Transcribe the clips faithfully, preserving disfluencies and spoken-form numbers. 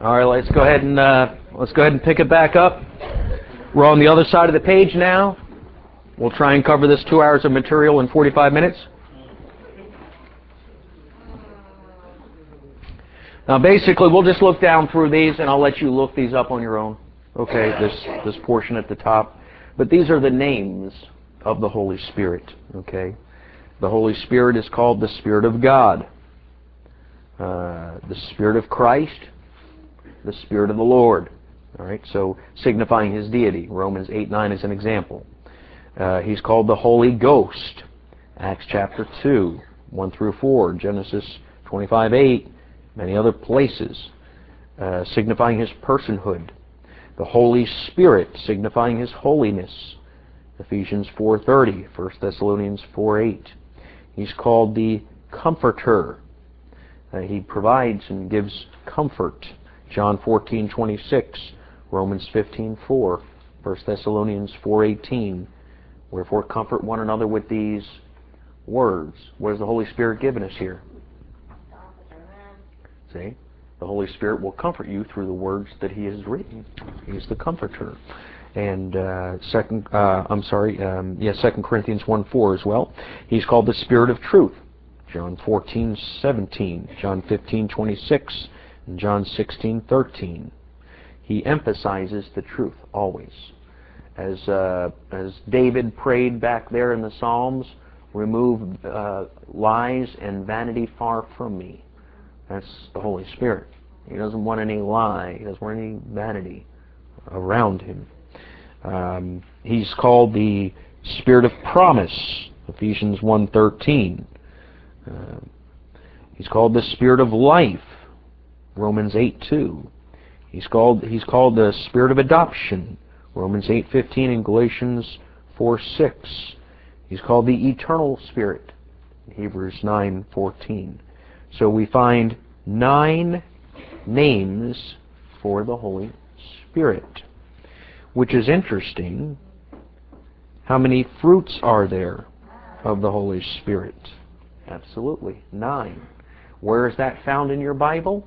All right, let's go ahead and uh, let's go ahead and pick it back up. We're on the other side of the page now. We'll try and cover this two hours of material in forty-five minutes. Now, basically, we'll just look down through these, and I'll let you look these up on your own. Okay, this this portion at the top. But these are the names of the Holy Spirit. Okay, the Holy Spirit is called the Spirit of God, uh, the Spirit of Christ, the Spirit of the Lord. All right, so signifying His deity. Romans eight nine is an example. Uh, he's called the Holy Ghost. Acts chapter two, one through four, Genesis twenty-five eight, many other places, uh, signifying His personhood. The Holy Spirit, signifying His holiness. Ephesians four thirty, First Thessalonians four eight. He's called the Comforter. Uh, he provides and gives comfort. John fourteen twenty-six, Romans fifteen four, First Thessalonians four eighteen. Wherefore comfort one another with these words. What has the Holy Spirit given us here? See? The Holy Spirit will comfort you through the words that He has written. He's the Comforter. And uh, second, uh, I'm sorry, um, yes, Second Corinthians one four as well. He's called the Spirit of Truth. John fourteen seventeen, John fifteen twenty-six, and John sixteen thirteen. He emphasizes the truth always. As uh, as David prayed back there in the Psalms, remove uh, lies and vanity far from me. That's the Holy Spirit. He doesn't want any lie. He doesn't want any vanity around Him. Um, he's called the Spirit of Promise, Ephesians one thirteen. Uh, he's called the Spirit of Life, Romans eight two. He's called he's called the Spirit of Adoption, Romans eight fifteen and Galatians four six. He's called the Eternal Spirit, Hebrews nine fourteen. So we find nine names for the Holy Spirit, which is interesting. How many fruits are there of the Holy Spirit? Absolutely, nine. Where is that found in your Bible?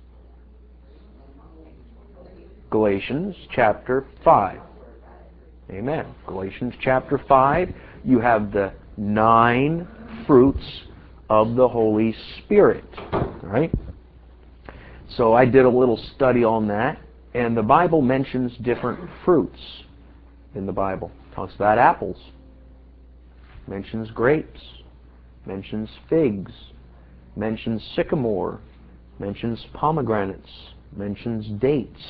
Galatians chapter five. Amen. Galatians chapter five, you have the nine fruits of the Holy Spirit. Right? So I did a little study on that, and the Bible mentions different fruits in the Bible. It talks about apples, mentions grapes, mentions figs, mentions sycamore, mentions pomegranates, mentions dates.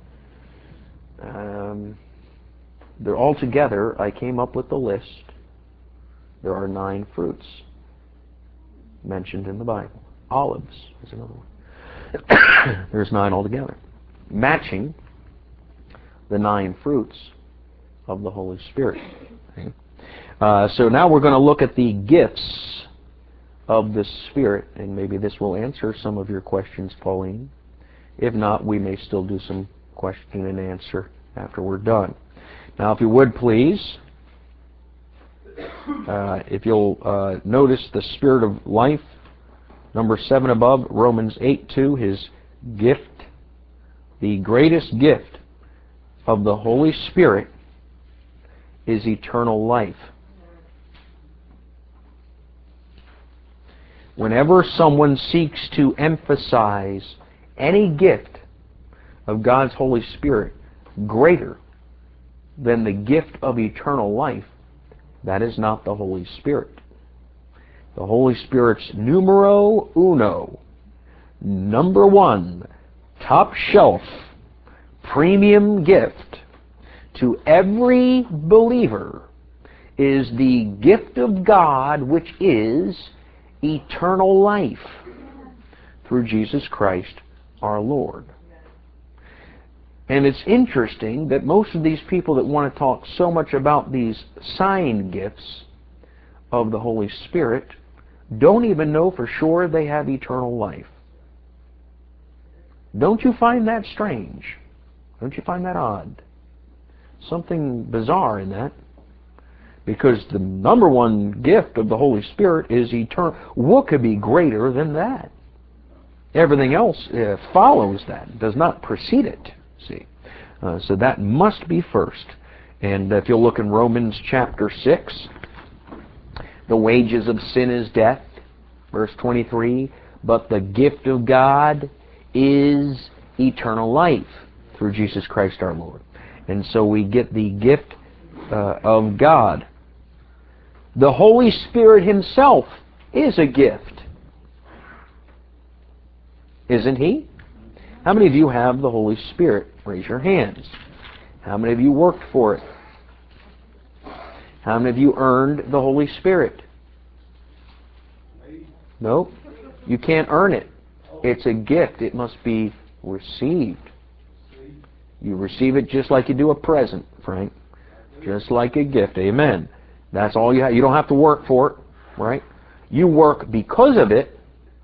Um, they're all together. I came up with the list. There are nine fruits mentioned in the Bible. Olives is another one. There's nine altogether, matching the nine fruits of the Holy Spirit. Okay. Uh, so now we're going to look at the gifts of the Spirit, and maybe this will answer some of your questions, Pauline. If not, we may still do some question and answer after we're done. Now, if you would please, uh, if you'll uh, notice the Spirit of life, number seven above, Romans eight two, His gift, the greatest gift of the Holy Spirit is eternal life. Whenever someone seeks to emphasize any gift of God's Holy Spirit greater than the gift of eternal life, that is not the Holy Spirit. The Holy Spirit's numero uno, number one, top shelf, premium gift to every believer is the gift of God, which is eternal life through Jesus Christ our Lord. And it's interesting that most of these people that want to talk so much about these sign gifts of the Holy Spirit don't even know for sure they have eternal life. Don't you find that strange? Don't you find that odd? Something bizarre in that. Because the number one gift of the Holy Spirit is eternal. What could be greater than that? Everything else uh, follows that, does not precede it. See, uh, so that must be first. And if you'll look in Romans chapter six, the wages of sin is death, verse twenty-three, but the gift of God is eternal life through Jesus Christ our Lord. And so we get the gift uh, of God. The Holy Spirit Himself is a gift. Isn't He? How many of you have the Holy Spirit? Raise your hands. How many of you worked for it? How many of you earned the Holy Spirit? Nope. You can't earn it. It's a gift. It must be received. You receive it just like you do a present, Frank. Just like a gift. Amen. That's all you have. You don't have to work for it, right? You work because of it.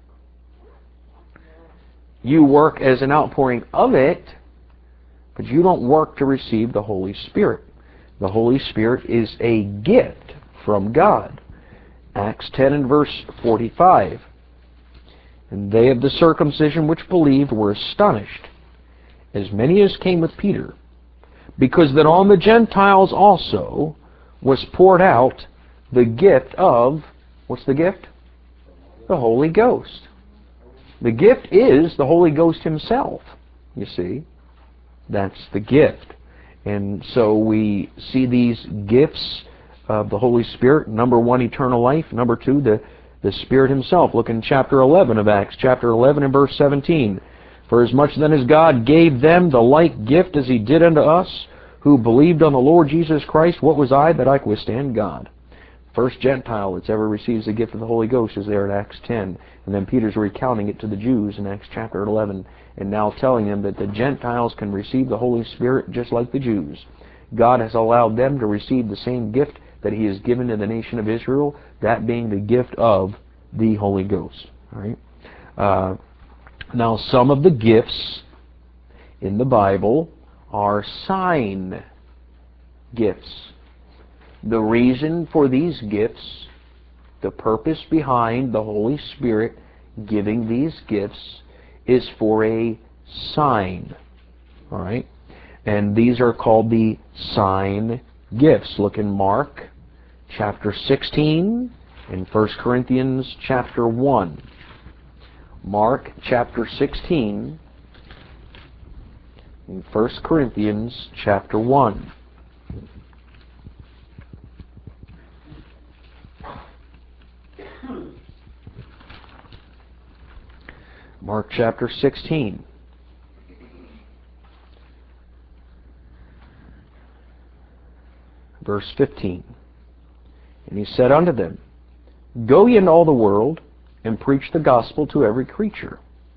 You work as an outpouring of it, but you don't work to receive the Holy Spirit. The Holy Spirit is a gift from God. Acts ten and verse forty-five. And they of the circumcision which believed were astonished, as many as came with Peter, because that on the Gentiles also was poured out the gift of, what's the gift? The Holy Ghost. The gift is the Holy Ghost Himself, you see. That's the gift. And so we see these gifts of the Holy Spirit. Number one, eternal life. Number two, the, the Spirit Himself. Look in chapter eleven of Acts, chapter eleven and verse seventeen. For as much then as God gave them the like gift as He did unto us, who believed on the Lord Jesus Christ, what was I that I could withstand God? First Gentile that's ever receives the gift of the Holy Ghost is there in Acts ten. And then Peter's recounting it to the Jews in Acts chapter eleven, and now telling them that the Gentiles can receive the Holy Spirit just like the Jews. God has allowed them to receive the same gift that He has given to the nation of Israel, that being the gift of the Holy Ghost. All right? Uh, now, some of the gifts in the Bible are sign gifts. The reason for these gifts, the purpose behind the Holy Spirit giving these gifts, is for a sign. All right? And these are called the sign gifts. Look in Mark chapter sixteen and First Corinthians chapter one. Mark chapter sixteen and First Corinthians chapter one. Mark chapter sixteen. Verse fifteen. And He said unto them, Go ye into all the world, and preach the gospel to every creature.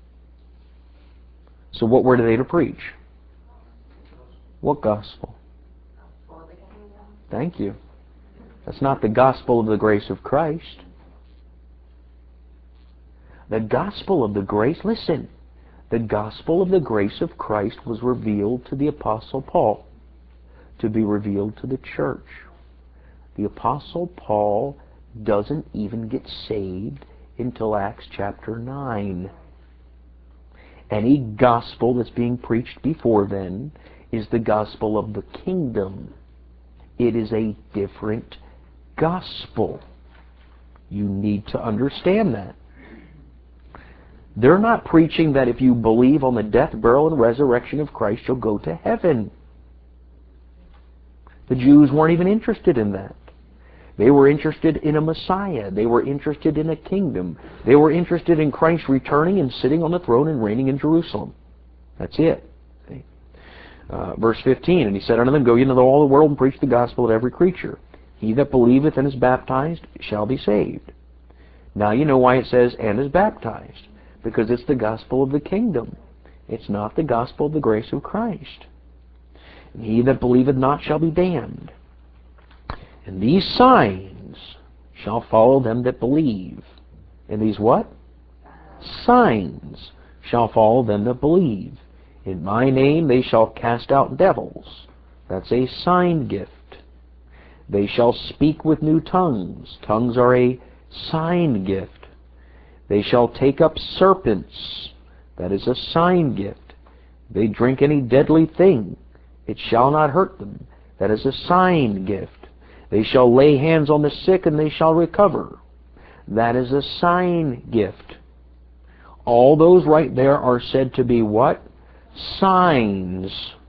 So what were they to preach? What gospel? Thank you. That's not the gospel of the grace of Christ. The gospel of the grace, listen, the gospel of the grace of Christ was revealed to the Apostle Paul, to be revealed to the church. The Apostle Paul doesn't even get saved until Acts chapter nine. Any gospel that's being preached before then is the gospel of the kingdom. It is a different gospel. You need to understand that. They're not preaching that if you believe on the death, burial, and resurrection of Christ, you'll go to heaven. The Jews weren't even interested in that. They were interested in a Messiah. They were interested in a kingdom. They were interested in Christ returning and sitting on the throne and reigning in Jerusalem. That's it. Uh, verse fifteen, And He said unto them, Go ye into all the world and preach the gospel to every creature. He that believeth and is baptized shall be saved. Now you know why it says, and is baptized. Because it's the gospel of the kingdom. It's not the gospel of the grace of Christ. And he that believeth not shall be damned. And these signs shall follow them that believe. And these what? Signs shall follow them that believe. In my name they shall cast out devils. That's a sign gift. They shall speak with new tongues. Tongues are a sign gift. They shall take up serpents. That is a sign gift. If they drink any deadly thing, it shall not hurt them. That is a sign gift. They shall lay hands on the sick and they shall recover. That is a sign gift. All those right there are said to be what? Signs.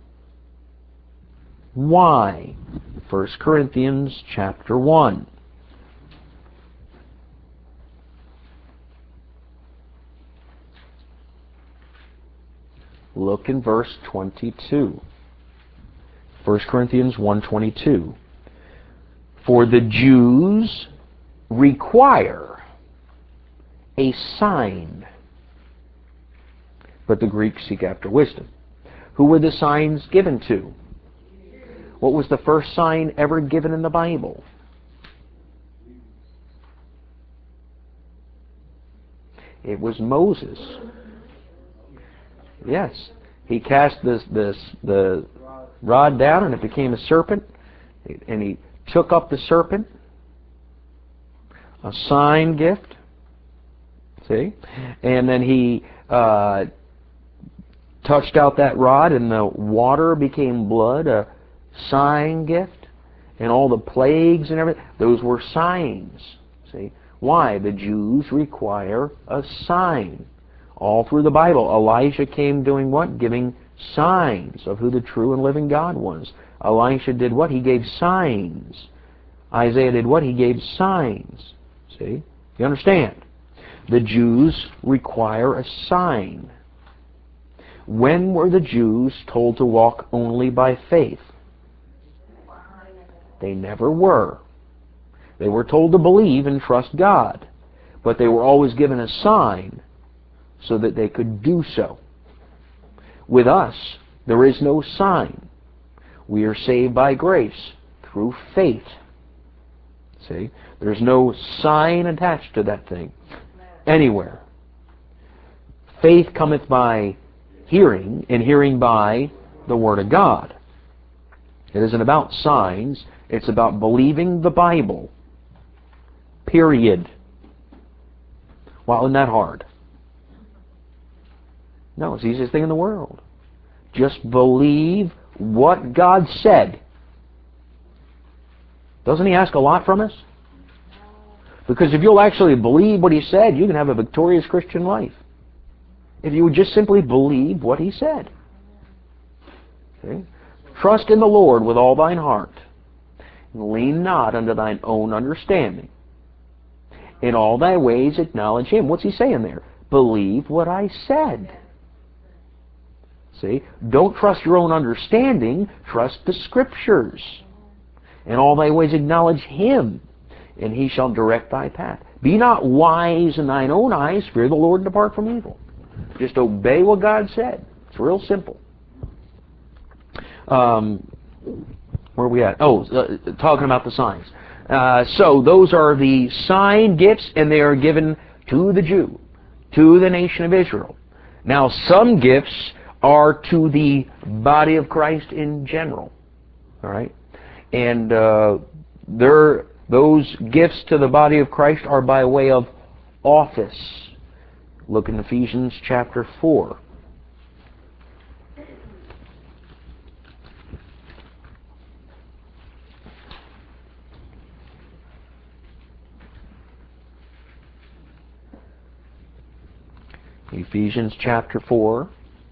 Why? First Corinthians chapter one. Look in verse twenty-two. First Corinthians one twenty-two. For the Jews require a sign, but the Greeks seek after wisdom. Who were the signs given to? What was the first sign ever given in the Bible? It was Moses. Yes. He cast this, this, the rod down and it became a serpent. And he took up the serpent. A sign gift. See? And then he uh, touched out that rod and the water became blood. A sign gift. And all the plagues and everything. Those were signs. See? Why? The Jews require a sign. All through the Bible, Elijah came doing what? Giving signs of who the true and living God was. Elisha did what? He gave signs. Isaiah did what? He gave signs. See? You understand? The Jews require a sign. When were the Jews told to walk only by faith? They never were. They were told to believe and trust God. But they were always given a sign so that they could do so. With us, there is no sign. We are saved by grace through faith. See? There's no sign attached to that thing anywhere. Faith cometh by hearing, and hearing by the Word of God. It isn't about signs. It's about believing the Bible. Period. Well, isn't that hard? No, it's the easiest thing in the world. Just believe what God said. Doesn't He ask a lot from us? Because if you'll actually believe what He said, you can have a victorious Christian life. If you would just simply believe what He said. Okay? Trust in the Lord with all thine heart, and lean not unto thine own understanding. In all thy ways acknowledge Him. What's He saying there? Believe what I said. See? Don't trust your own understanding. Trust the Scriptures. In all thy ways acknowledge Him, and He shall direct thy path. Be not wise in thine own eyes. Fear the Lord and depart from evil. Just obey what God said. It's real simple. Um, where are we at? Oh, uh, talking about the signs. Uh, so those are the sign gifts, and they are given to the Jew, to the nation of Israel. Now, some gifts are to the body of Christ in general. All right? And uh, there, those gifts to the body of Christ are by way of office. Look in Ephesians chapter four. Ephesians chapter four,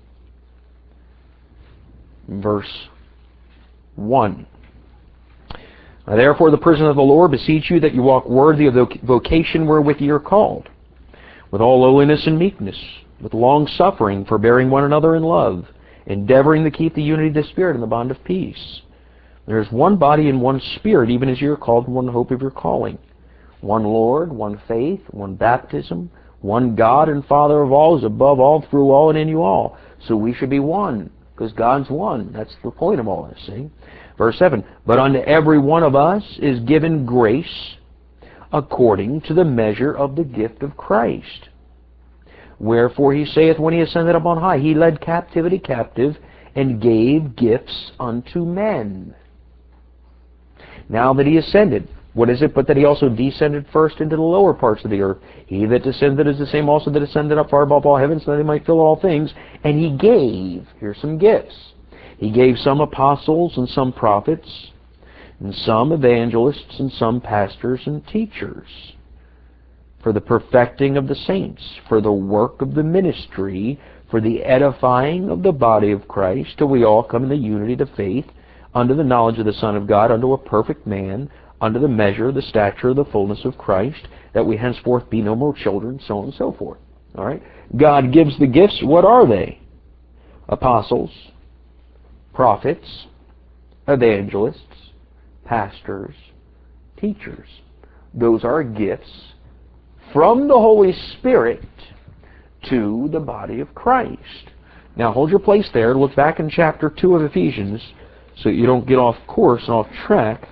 verse one. Now, therefore, the prisoner of the Lord, beseech you that you walk worthy of the vocation wherewith ye are called, with all lowliness and meekness, with long suffering, forbearing one another in love, endeavoring to keep the unity of the Spirit in the bond of peace. There is one body and one Spirit, even as you are called in one hope of your calling. One Lord, one faith, one baptism, one God and Father of all, is above all, through all, and in you all. So we should be one, because God's one. That's the point of all this, see? Verse seven, but unto every one of us is given grace according to the measure of the gift of Christ. Wherefore He saith, when He ascended up on high, He led captivity captive, and gave gifts unto men. Now that He ascended, What is it but that he also descended first into the lower parts of the earth? He that descended is the same also that ascended up far above all heavens, so that he might fill all things. And he gave, here's some gifts. He gave some apostles and some prophets, and some evangelists and some pastors and teachers, for the perfecting of the saints, for the work of the ministry, for the edifying of the body of Christ, till we all come in the unity of faith, unto the knowledge of the Son of God, unto a perfect man, unto the measure, the stature, the fullness of Christ, that we henceforth be no more children, so on and so forth. All right? God gives the gifts. What are they? Apostles, prophets, evangelists, pastors, teachers. Those are gifts from the Holy Spirit to the body of Christ. Now hold your place there. Look back in chapter two of Ephesians so you don't get off course and off track.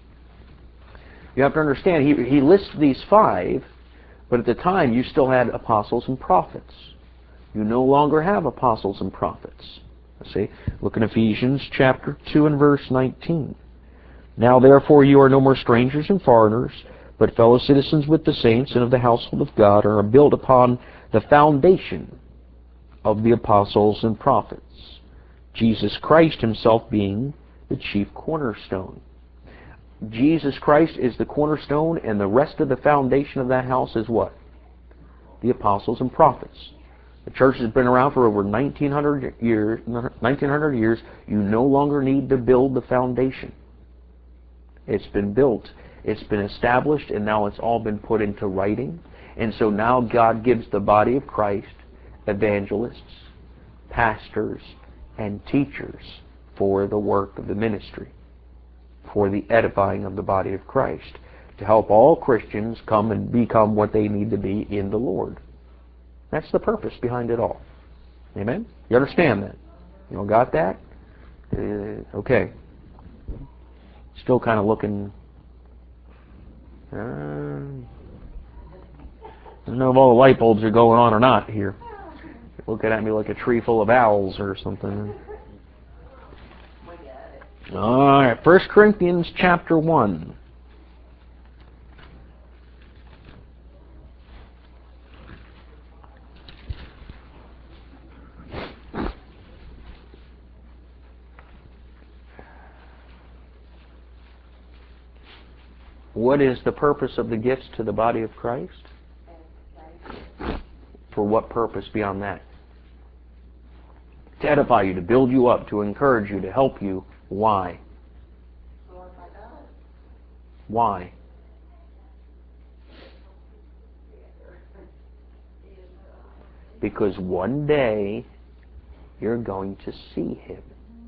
You have to understand, he, he lists these five, but at the time you still had apostles and prophets. You no longer have apostles and prophets. See? Look in Ephesians chapter two and verse nineteen. Now therefore you are no more strangers and foreigners, but fellow citizens with the saints and of the household of God, and are built upon the foundation of the apostles and prophets, Jesus Christ himself being the chief cornerstone. Jesus Christ is the cornerstone, and the rest of the foundation of that house is what? The apostles and prophets. The church has been around for over nineteen hundred years. nineteen hundred years. You no longer need to build the foundation. It's been built. It's been established, and now it's all been put into writing. And so now God gives the body of Christ evangelists, pastors, and teachers for the work of the ministry, for the edifying of the body of Christ, to help all Christians come and become what they need to be in the Lord. That's the purpose behind it all. Amen? You understand that? You all got that? Uh, okay. Still kind of looking... Uh, I don't know if all the light bulbs are going on or not here. You're looking at me like a tree full of owls or something. All right, First Corinthians chapter one. What is the purpose of the gifts to the body of Christ? For what purpose beyond that? To edify you, to build you up, to encourage you, to help you. Why? Why? Because one day you're going to see Him.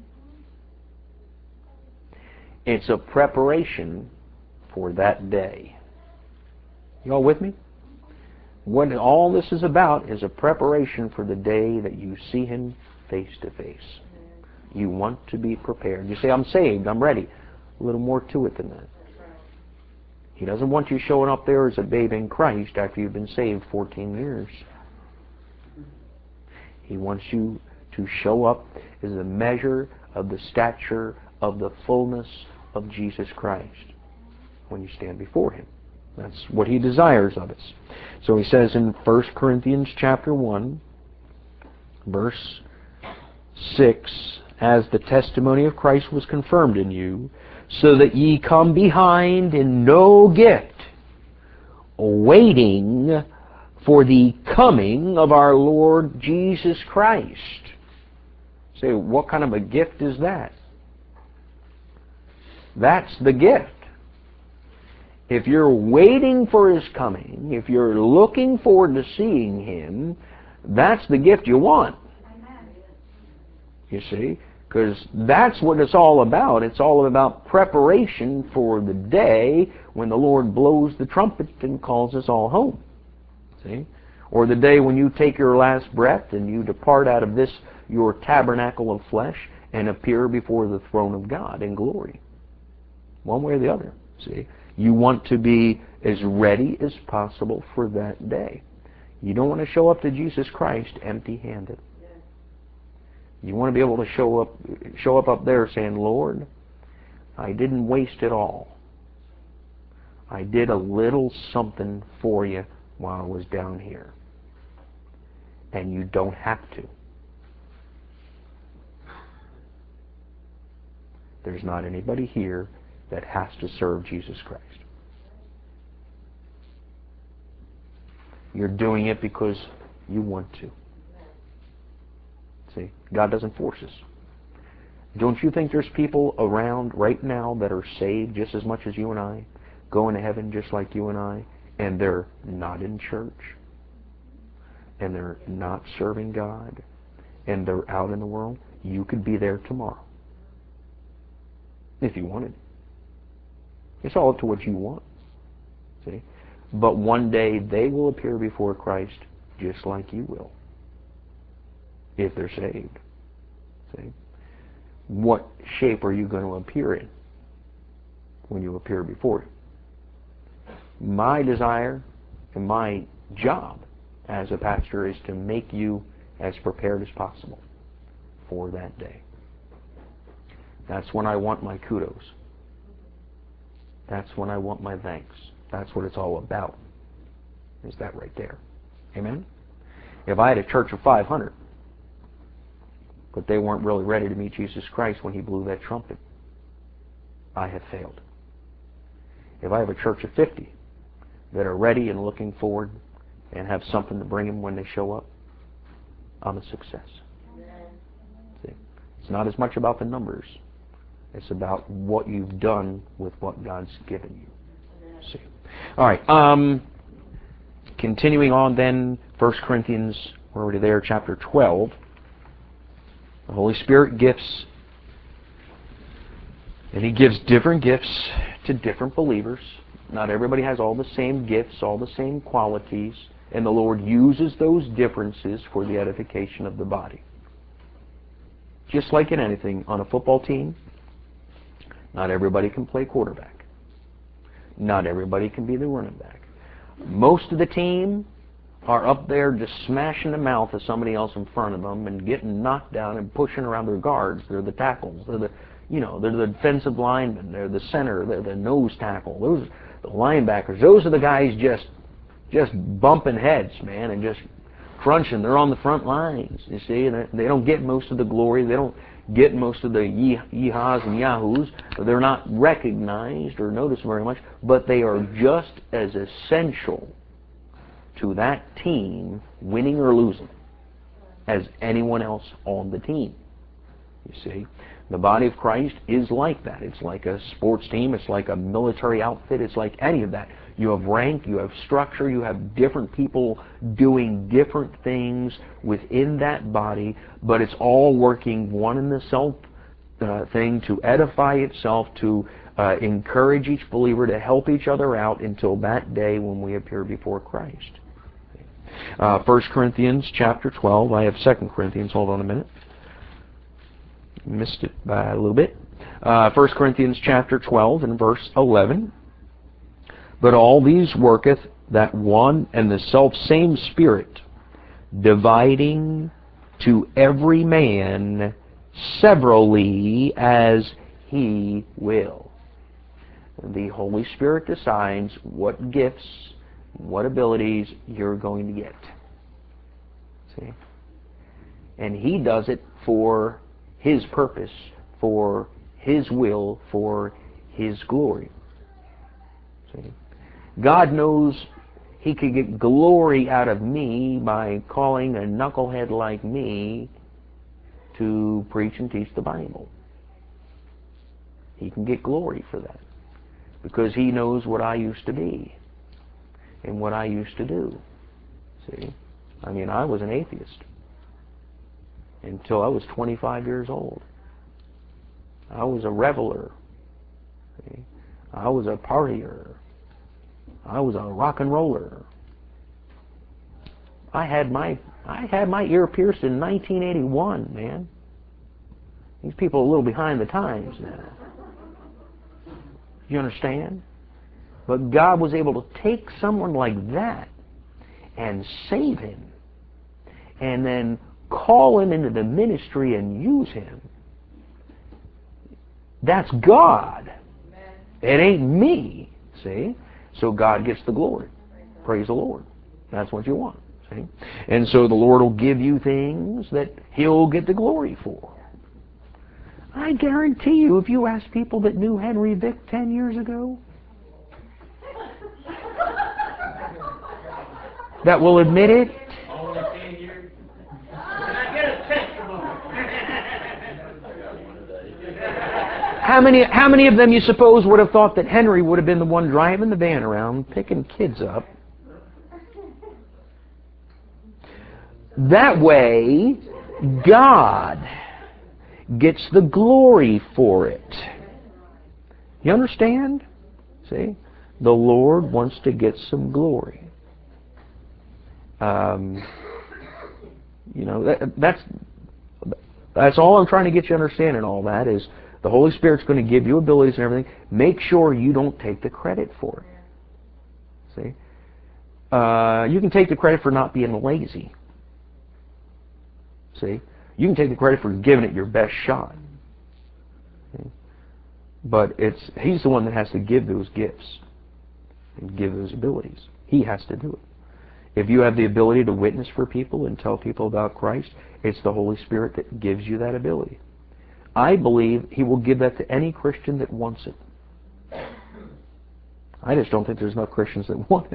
It's a preparation for that day. You all with me? What all this is about is a preparation for the day that you see Him face to face. You want to be prepared. You say, I'm saved, I'm ready. A little more to it than that. He doesn't want you showing up there as a babe in Christ after you've been saved fourteen years. He wants you to show up as a measure of the stature of the fullness of Jesus Christ when you stand before Him. That's what He desires of us. So he says in First Corinthians chapter one, verse six, as the testimony of Christ was confirmed in you, so that ye come behind in no gift, waiting for the coming of our Lord Jesus Christ. Say, what kind of a gift is that? That's the gift. If you're waiting for His coming, if you're looking forward to seeing Him, that's the gift you want. You see? Because that's what it's all about. It's all about preparation for the day when the Lord blows the trumpet and calls us all home. See? Or the day when you take your last breath and you depart out of this, your tabernacle of flesh, and appear before the throne of God in glory. One way or the other. See? You want to be as ready as possible for that day. You don't want to show up to Jesus Christ empty-handed. You want to be able to show up, show up up there saying, Lord, I didn't waste it all. I did a little something for you while I was down here. And you don't have to. There's not anybody here that has to serve Jesus Christ. You're doing it because you want to. See, God doesn't force us. Don't you think there's people around right now that are saved just as much as you and I, going to heaven just like you and I, and they're not in church, and they're not serving God, and they're out in the world? You could be there tomorrow if you wanted. It's all up to what you want. See? But one day they will appear before Christ just like you will, if they're saved. See? What shape are you going to appear in when you appear before Him? My desire and my job as a pastor is to make you as prepared as possible for that day. That's when I want my kudos. That's when I want my thanks. That's what it's all about. Is that right there. Amen? If I had a church of five hundred, but they weren't really ready to meet Jesus Christ when He blew that trumpet, I have failed. If I have a church of fifty that are ready and looking forward and have something to bring them when they show up, I'm a success. See? It's not as much about the numbers. It's about what you've done with what God's given you. See? All right. Um, continuing on then, First Corinthians, we're already there, chapter twelve. The Holy Spirit gifts, and He gives different gifts to different believers. Not everybody has all the same gifts, all the same qualities, and the Lord uses those differences for the edification of the body. Just like in anything, on a football team, not everybody can play quarterback. Not everybody can be the running back. Most of the team are up there just smashing the mouth of somebody else in front of them and getting knocked down and pushing around their guards. They're the tackles. They're the, you know, they're the defensive linemen. They're the center. They're the nose tackle. Those are the linebackers. Those are the guys just, just bumping heads, man, and just crunching. They're on the front lines, you see, and they don't get most of the glory. They don't get most of the yee-haws and yahoos. They're not recognized or noticed very much, but they are just as essential to that team, winning or losing, as anyone else on the team. You see, the body of Christ is like that. It's like a sports team. It's like a military outfit. It's like any of that. You have rank, you have structure, you have different people doing different things within that body, but it's all working one and the self uh, thing to edify itself, to uh, encourage each believer, to help each other out until that day when we appear before Christ. Uh, First Corinthians chapter twelve. I have Second Corinthians. Hold on a minute. Missed it by a little bit. Uh, First Corinthians chapter twelve and verse eleven. But all these worketh that one and the selfsame Spirit, dividing to every man severally as he will. The Holy Spirit decides what gifts, what abilities you're going to get. See? And He does it for His purpose, for His will, for His glory. See? God knows He could get glory out of me by calling a knucklehead like me to preach and teach the Bible. He can get glory for that because He knows what I used to be and what I used to do. See? I mean, I was an atheist until I was twenty-five years old. I was a reveler. See? I was a partier. I was a rock and roller. I had my I had my ear pierced in nineteen eighty-one, man. These people are a little behind the times now. You understand? But God was able to take someone like that and save him, and then call him into the ministry and use him. That's God. It ain't me, see? so God gets the glory. Praise the Lord. That's what you want. See? And so the Lord will give you things that He'll get the glory for. I guarantee you, if you ask people that knew Henry Vick ten years ago, that will admit it. Only ten years. Can I get a testimony? How many, how many of them you suppose would have thought that Henry would have been the one driving the van around, picking kids up? That way, God gets the glory for it. You understand? See? The Lord wants to get some glory. Um, you know, that, that's that's all I'm trying to get you to understand in all that is the Holy Spirit's going to give you abilities and everything. Make sure you don't take the credit for it. See? Uh, you can take the credit for not being lazy. See? You can take the credit for giving it your best shot. See? But it's He's the one that has to give those gifts and give those abilities. He has to do it. If you have the ability to witness for people and tell people about Christ, it's the Holy Spirit that gives you that ability. I believe He will give that to any Christian that wants it. I just don't think there's enough Christians that want it.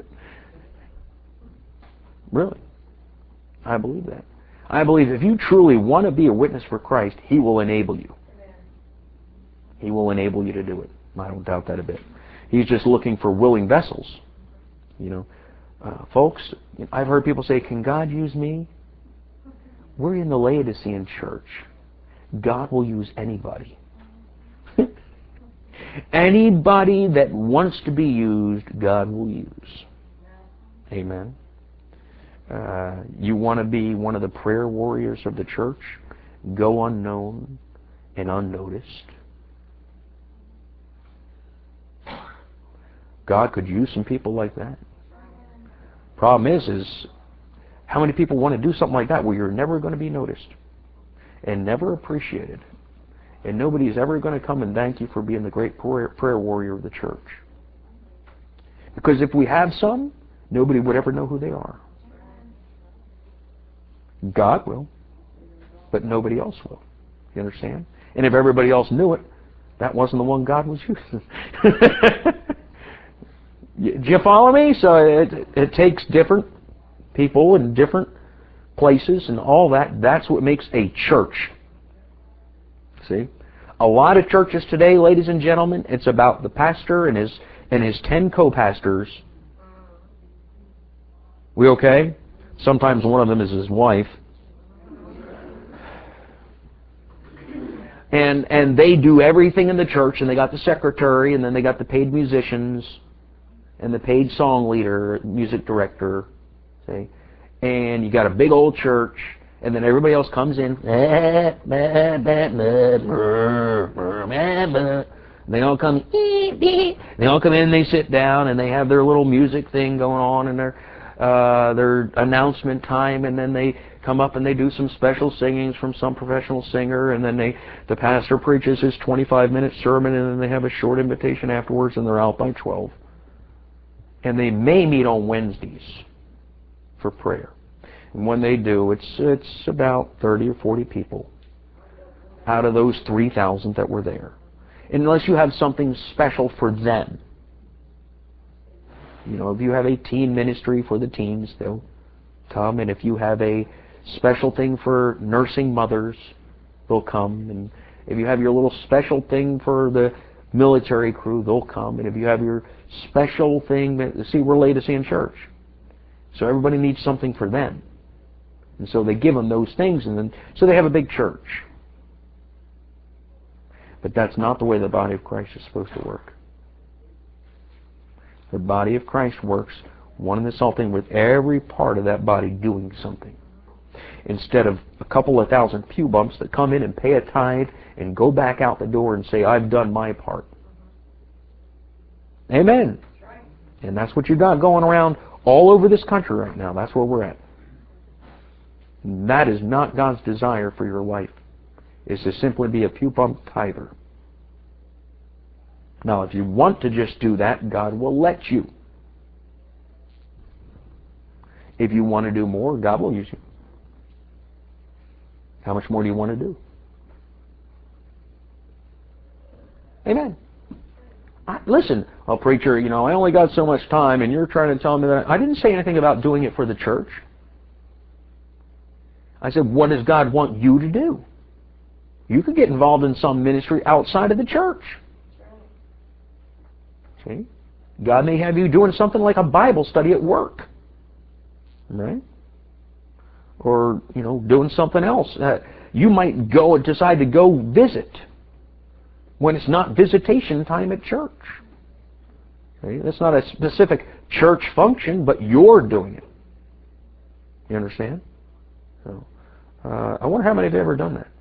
Really. I believe that. I believe if you truly want to be a witness for Christ, He will enable you. He will enable you to do it. I don't doubt that a bit. He's just looking for willing vessels. You know, uh, folks, I've heard people say, "Can God use me?" We're in the Laodicean church. God will use anybody. Anybody that wants to be used, God will use. Amen. Uh, you want to be one of the prayer warriors of the church? Go unknown and unnoticed. God could use some people like that. Problem is, is how many people want to do something like that where you're never going to be noticed and never appreciated, and nobody's ever going to come and thank you for being the great prayer, prayer warrior of the church? Because if we have some, nobody would ever know who they are. God will, but nobody else will. You understand? And if everybody else knew it, that wasn't the one God was using. Do you follow me? So it, it takes different people in different places and all that. That's what makes a church. See? A lot of churches today, ladies and gentlemen, it's about the pastor and his and his ten co-pastors. We okay? Sometimes one of them is his wife. And and they do everything in the church, and they got the secretary, and then they got the paid musicians, and the paid song leader, music director, see? And you got a big old church, and then everybody else comes in. And they all come, they all come in and they sit down, and they have their little music thing going on, and their uh, their announcement time, and then they come up and they do some special singings from some professional singer, and then they the pastor preaches his twenty-five minute sermon, and then they have a short invitation afterwards, and they're out by twelve. And they may meet on Wednesdays for prayer. And when they do, it's it's about thirty or forty people out of those three thousand that were there. Unless you have something special for them. You know, if you have a teen ministry for the teens, they'll come. And if you have a special thing for nursing mothers, they'll come. And if you have your little special thing for the military crew, they'll come. And if you have your special thing, that, see, we're Laodicean church. So everybody needs something for them. And so they give them those things, and then so they have a big church. But that's not the way the body of Christ is supposed to work. The body of Christ works one and the same thing with every part of that body doing something. Instead of a couple of thousand pew bumps that come in and pay a tithe and go back out the door and say, I've done my part. Amen. And that's what you got going around all over this country right now. That's where we're at. And that is not God's desire for your life, is to simply be a pew bump tither. Now, if you want to just do that, God will let you. If you want to do more, God will use you. How much more do you want to do? Amen. I, listen, oh, preacher, you know, I only got so much time, and you're trying to tell me that. I didn't say anything about doing it for the church. I said, what does God want you to do? You could get involved in some ministry outside of the church. See? God may have you doing something like a Bible study at work. Right? Or, you know, doing something else. Uh, you might go decide to go visit when it's not visitation time at church. Okay? That's not a specific church function, but you're doing it. You understand? So, uh, I wonder how many have ever done that.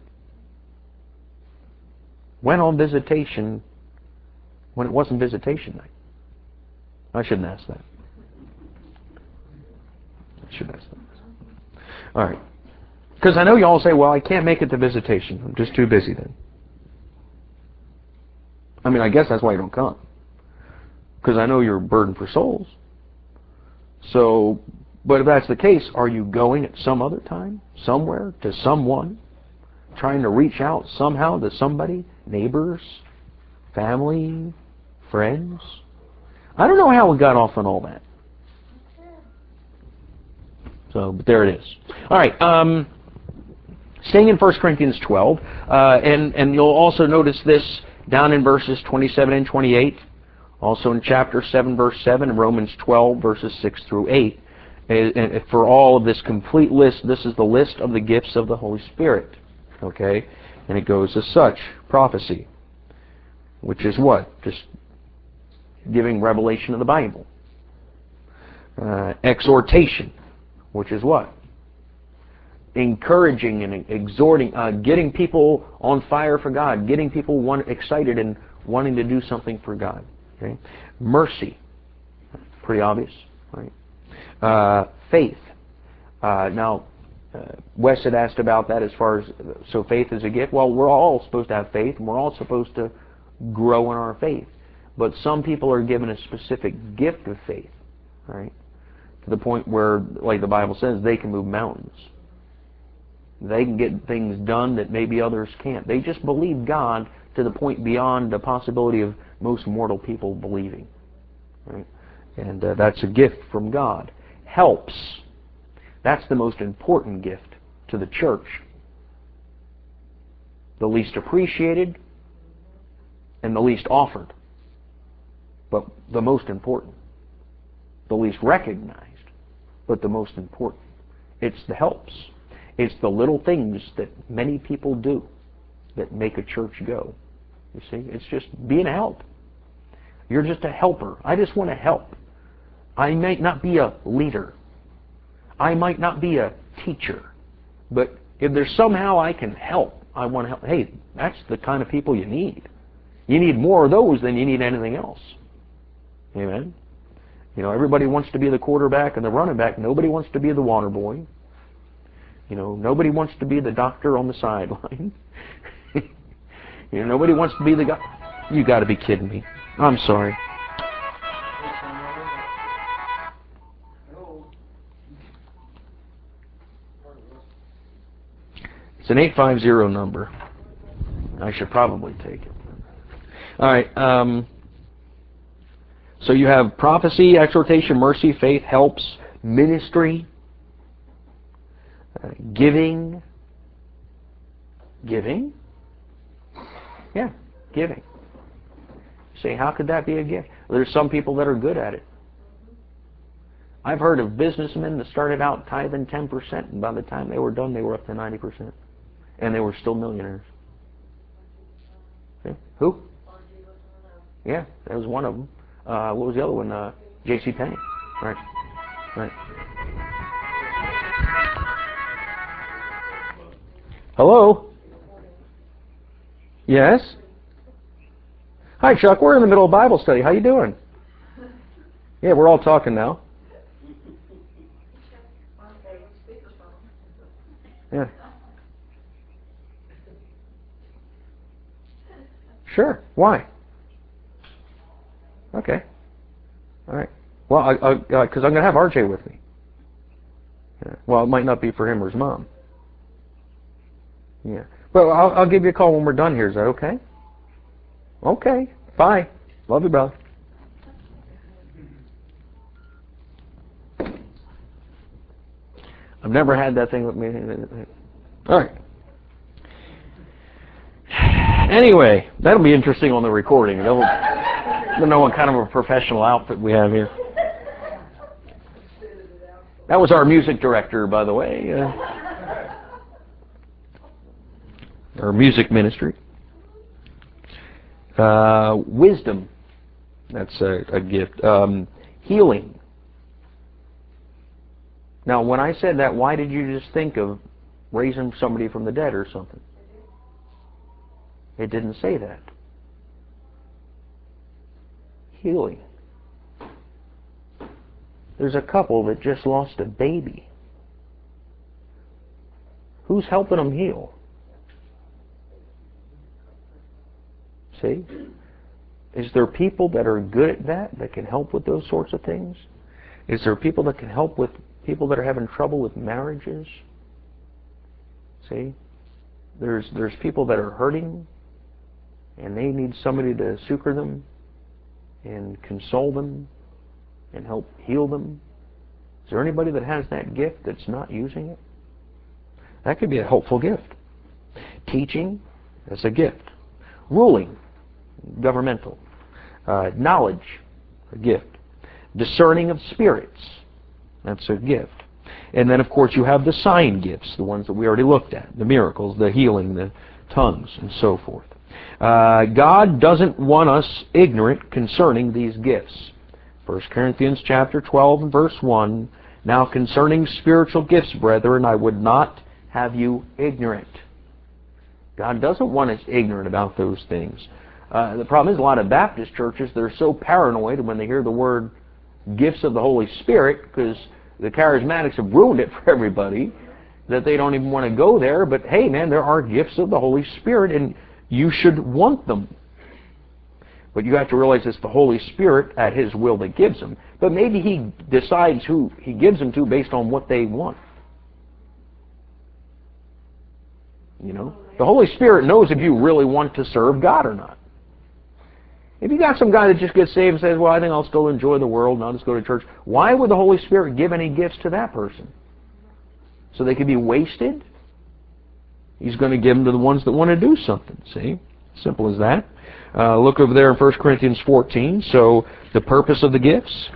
Went on visitation when it wasn't visitation night. I shouldn't ask that. I shouldn't ask that. All right. Because I know you all say, well, I can't make it to visitation. I'm just too busy then. I mean, I guess that's why you don't come. Because I know you're a burden for souls. So, but if that's the case, are you going at some other time, somewhere, to someone, trying to reach out somehow to somebody, neighbors, family, friends? I don't know how we got off on all that. So, but there it is. All right. Um, staying in First Corinthians twelve, uh, and, and you'll also notice this down in verses twenty-seven and twenty-eight, also in chapter seven, verse seven, and Romans twelve, verses six through eight. And, and for all of this complete list, this is the list of the gifts of the Holy Spirit. Okay? And it goes as such. Prophecy, which is what? Just giving revelation of the Bible. Uh, exhortation, which is what? Encouraging and exhorting, uh, getting people on fire for God, getting people want, excited and wanting to do something for God. Okay? Mercy, pretty obvious, right? Uh, faith. Uh, now, uh, Wes had asked about that as far as, so faith is a gift. Well, we're all supposed to have faith, and we're all supposed to grow in our faith. But some people are given a specific gift of faith, right? To the point where, like the Bible says, they can move mountains. They can get things done that maybe others can't. They just believe God to the point beyond the possibility of most mortal people believing. Right? And uh, that's a gift from God. Helps. That's the most important gift to the church. The least appreciated and the least offered. But the most important. The least recognized, but the most important. It's the helps. It's the little things that many people do that make a church go. You see, it's just being a help. You're just a helper. I just want to help. I might not be a leader. I might not be a teacher. But if there's somehow I can help, I want to help. Hey, that's the kind of people you need. You need more of those than you need anything else. Amen? You know, everybody wants to be the quarterback and the running back. Nobody wants to be the water boy. You know, nobody wants to be the doctor on the sideline. You know, nobody wants to be the guy. You got to be kidding me. I'm sorry. It's an eight five zero number. I should probably take it. All right. Um, so you have prophecy, exhortation, mercy, faith, helps, ministry, uh, giving. Giving? Yeah, giving. Say, how could that be a gift? Well, there's some people that are good at it. I've heard of businessmen that started out tithing ten percent, and by the time they were done, they were up to ninety percent. And they were still millionaires. See? Who? Yeah, that was one of them. Uh, what was the other one? Uh, J C Penney. Right. Right. Hello? Yes? Hi, Chuck. We're in the middle of Bible study. How you doing? Yeah, we're all talking now. Yeah. Sure. Why? Okay. All right. Well, I, I, uh, 'cause I'm going to have R J with me. Yeah. Well, it might not be for him or his mom. Yeah. Well, I'll, I'll give you a call when we're done here. Is that okay? Okay. Bye. Love you, brother. I've never had that thing with me. All right. Anyway, that'll be interesting on the recording. They'll, they'll know what kind of a professional outfit we have here. That was our music director, by the way. Uh, our music ministry. Uh, wisdom. That's a, a gift. Um, healing. Now, when I said that, why did you just think of raising somebody from the dead or something? It didn't say that. Healing. There's a couple that just lost a baby. Who's helping them heal? See? Is there people that are good at that, that can help with those sorts of things? Is there people that can help with people that are having trouble with marriages? See? There's there's people that are hurting, and they need somebody to succor them and console them and help heal them. Is there anybody that has that gift that's not using it? That could be a helpful gift. Teaching, that's a gift. Ruling, governmental. Uh, knowledge, a gift. Discerning of spirits, that's a gift. And then, of course, you have the sign gifts, the ones that we already looked at, the miracles, the healing, the tongues, and so forth. Uh, God doesn't want us ignorant concerning these gifts. First Corinthians chapter twelve and verse one, now concerning spiritual gifts, brethren, I would not have you ignorant. God doesn't want us ignorant about those things. Uh, the problem is a lot of Baptist churches, they're so paranoid when they hear the word gifts of the Holy Spirit, because the charismatics have ruined it for everybody, that they don't even want to go there. But hey, man, there are gifts of the Holy Spirit, and you should want them. But you have to realize it's the Holy Spirit at His will that gives them. But maybe He decides who He gives them to based on what they want. You know, the Holy Spirit knows if you really want to serve God or not. If you got some guy that just gets saved and says, well, I think I'll still enjoy the world and I'll just go to church, why would the Holy Spirit give any gifts to that person? So they could be wasted? He's going to give them to the ones that want to do something, see? Simple as that. Uh, look over there in First Corinthians fourteen. So the purpose of the gifts.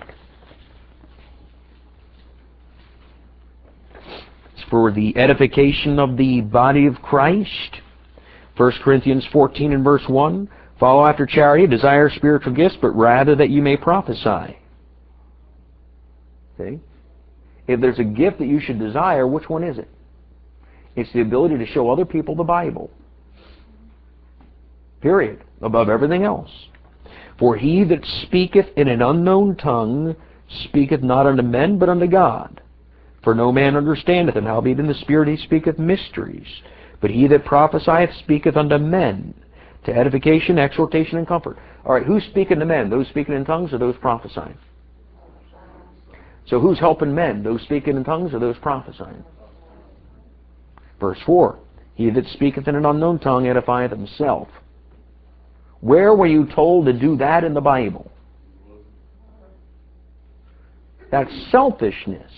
It's for the edification of the body of Christ. First Corinthians fourteen and verse one. Follow after charity, desire spiritual gifts, but rather that you may prophesy. See? If there's a gift that you should desire, which one is it? It's the ability to show other people the Bible. Period. Above everything else. For he that speaketh in an unknown tongue speaketh not unto men, but unto God. For no man understandeth him, howbeit in the Spirit he speaketh mysteries. But he that prophesieth speaketh unto men, to edification, exhortation, and comfort. All right, who's speaking to men? Those speaking in tongues or those prophesying? So who's helping men? Those speaking in tongues or those prophesying? Verse four. He that speaketh in an unknown tongue edifieth himself. Where were you told to do that in the Bible? That's selfishness.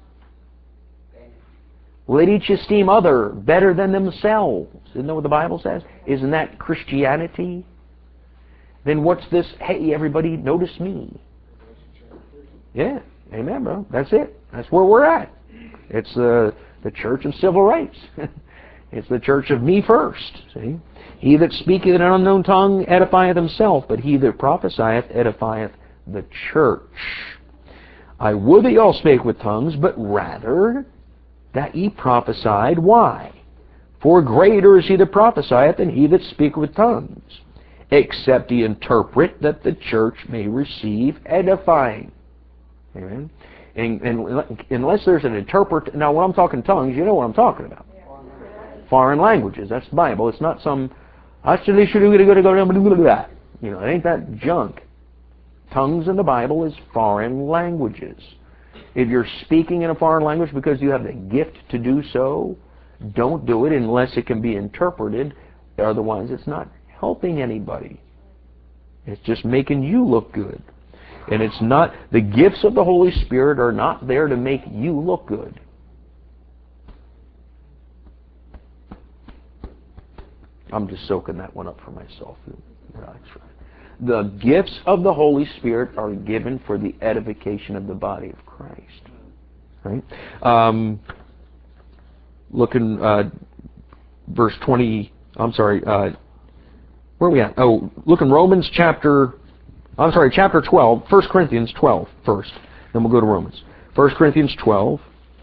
Let each esteem other better than themselves. Isn't that what the Bible says? Isn't that Christianity? Then what's this, hey, everybody, notice me? Yeah, amen, bro. That's it. That's where we're at. It's the, the church of civil rights. It's the church of me first. See? He that speaketh in an unknown tongue edifieth himself, but he that prophesieth edifieth the church. I would that ye all spake with tongues, but rather that ye prophesied. Why? For greater is he that prophesieth than he that speaketh with tongues, except he interpret, that the church may receive edifying. Amen. And, and unless there's an interpreter, now when I'm talking tongues, you know what I'm talking about. Foreign languages. That's the Bible. It's not some, you know, it ain't that junk. Tongues in the Bible is foreign languages. If you're speaking in a foreign language because you have the gift to do so, don't do it unless it can be interpreted. Otherwise, it's not helping anybody. It's just making you look good. And it's not, the gifts of the Holy Spirit are not there to make you look good. I'm just soaking that one up for myself. The gifts of the Holy Spirit are given for the edification of the body of Christ. Right? Um, looking, uh, verse twenty, I'm sorry, uh, where are we at? Oh, look in Romans chapter, I'm sorry, chapter twelve, First Corinthians twelve first. Then we'll go to Romans. First Corinthians twelve,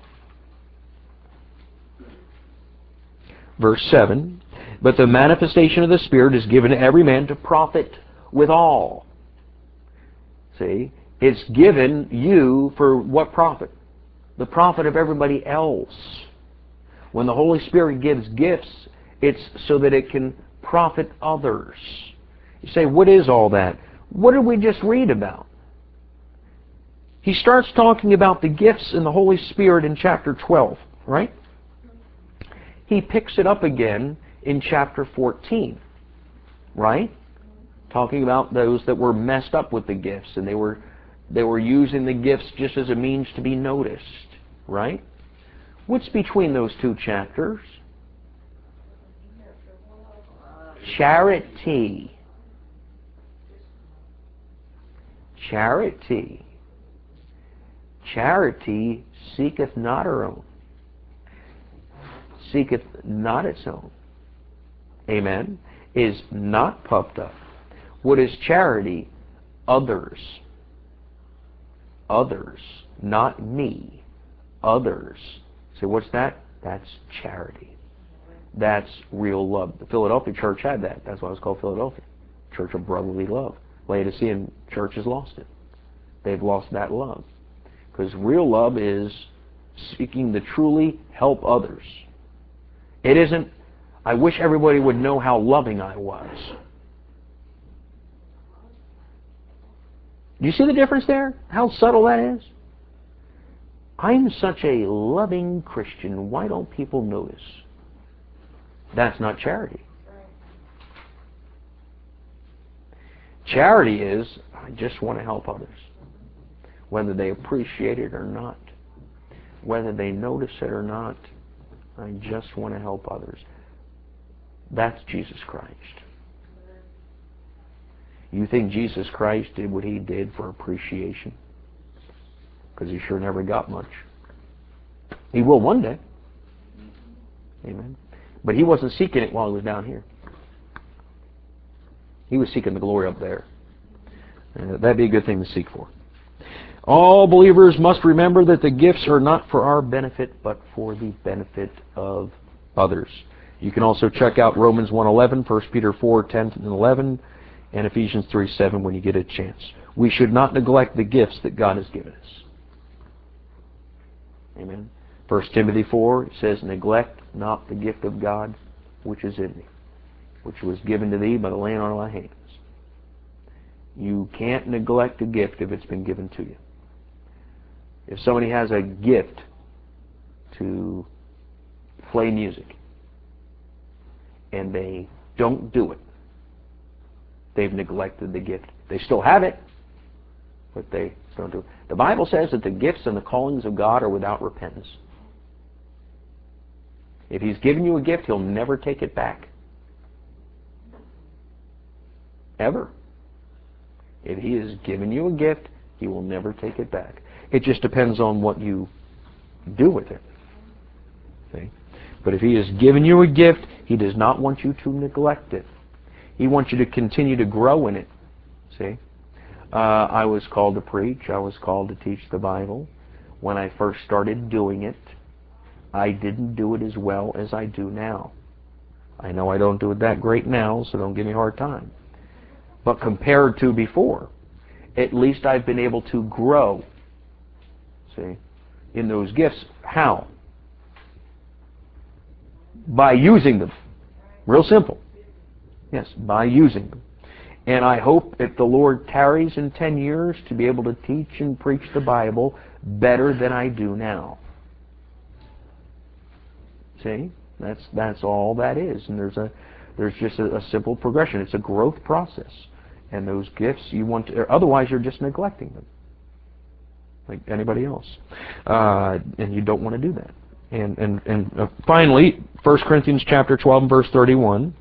verse seven. But the manifestation of the Spirit is given to every man to profit withal. See? It's given you for what profit? The profit of everybody else. When the Holy Spirit gives gifts, it's so that it can profit others. You say, what is all that? What did we just read about? He starts talking about the gifts in the Holy Spirit in chapter twelve, right? He picks it up again in chapter fourteen, right? Talking about those that were messed up with the gifts, and they were they were using the gifts just as a means to be noticed, right? What's between those two chapters? Charity. Charity. Charity seeketh not her own. Seeketh not its own. Amen. Is not puffed up. What is charity? Others. Others. Not me. Others. So what's that? That's charity. That's real love. The Philadelphia church had that. That's why it was called Philadelphia. Church of brotherly love. Laodicean church has lost it. They've lost that love. Because real love is seeking to truly help others. It isn't, I wish everybody would know how loving I was. Do you see the difference there? How subtle that is? I'm such a loving Christian. Why don't people notice? That's not charity. Charity is, I just want to help others. Whether they appreciate it or not. Whether they notice it or not. I just want to help others. That's Jesus Christ. You think Jesus Christ did what He did for appreciation? Because He sure never got much. He will one day. Amen. But He wasn't seeking it while He was down here. He was seeking the glory up there. Uh, that'd be a good thing to seek for. All believers must remember that the gifts are not for our benefit, but for the benefit of others. You can also check out Romans one eleven, First Peter four ten and eleven, and Ephesians three seven when you get a chance. We should not neglect the gifts that God has given us. Amen. First Timothy four says, neglect not the gift of God which is in thee, which was given to thee by the laying on of thy hands. You can't neglect a gift if it's been given to you. If somebody has a gift to play music and they don't do it, they've neglected the gift. They still have it, but they don't do it. The Bible says that the gifts and the callings of God are without repentance. If He's given you a gift, He'll never take it back. Ever. If He has given you a gift, He will never take it back. It just depends on what you do with it. See? But if He has given you a gift, He does not want you to neglect it. He wants you to continue to grow in it. See? Uh, I was called to preach. I was called to teach the Bible. When I first started doing it, I didn't do it as well as I do now. I know I don't do it that great now, so don't give me a hard time. But compared to before, at least I've been able to grow, see, in those gifts. How? By using them. Real simple. Yes, by using them. And I hope if the Lord tarries in ten years to be able to teach and preach the Bible better than I do now. See? That's that's all that is. And there's a there's just a, a simple progression. It's a growth process. And those gifts you want to, otherwise you're just neglecting them. Like anybody else. Uh, and you don't want to do that. And and, and uh, finally, First Corinthians chapter twelve and verse thirty-one.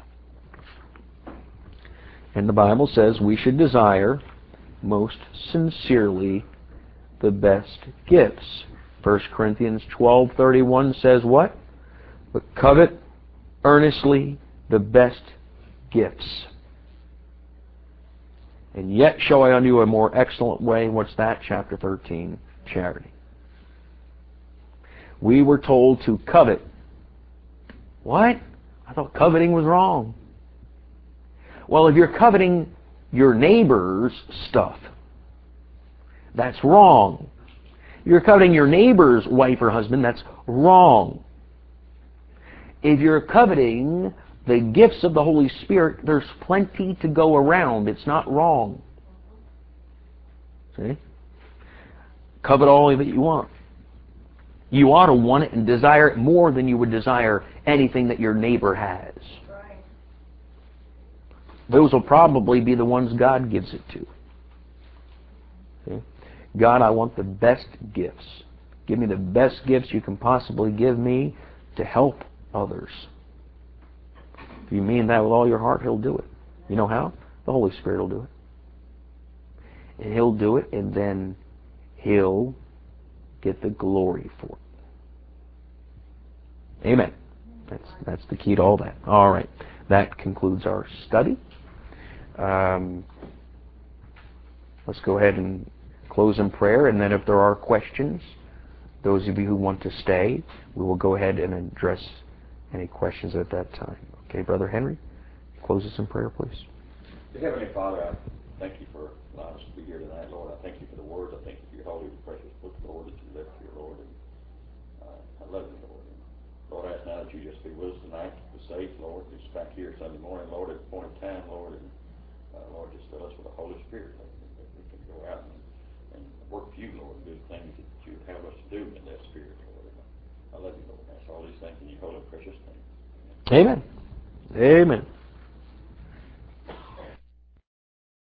And the Bible says we should desire most sincerely the best gifts. First Corinthians twelve thirty-one says what? But covet earnestly the best gifts. And yet show I unto you a more excellent way. What's that? Chapter thirteen, charity. We were told to covet. What? I thought coveting was wrong. Well, if you're coveting your neighbor's stuff, that's wrong. If you're coveting your neighbor's wife or husband, that's wrong. If you're coveting the gifts of the Holy Spirit, there's plenty to go around. It's not wrong. See? Covet all that you want. You ought to want it and desire it more than you would desire anything that your neighbor has. Right. Those will probably be the ones God gives it to. See? God, I want the best gifts. Give me the best gifts you can possibly give me to help others. If you mean that with all your heart, He'll do it. You know how? The Holy Spirit will do it. And He'll do it, and then He'll get the glory for it. Amen. That's that's the key to all that. All right. That concludes our study. Um, let's go ahead and close in prayer, and then if there are questions, those of you who want to stay, we will go ahead and address any questions at that time. Okay, Brother Henry, close us in prayer, please. Heavenly Father, I thank you for allowing us to be here tonight, Lord. I thank you for the Word. I thank you for your holy and precious book, Lord, that you left here, Lord. And uh, I love you, Lord. And Lord, I ask now that you just be with us tonight, be safe, Lord. Just back here Sunday morning, Lord, at the point of time, Lord. And uh, Lord, just fill us with the Holy Spirit, Lord, that we can go out and, and work for you, Lord, and do the things that you would have us to do in that Spirit, Lord. And I love you, Lord. I ask all these things in your holy and precious name. Amen. Amen.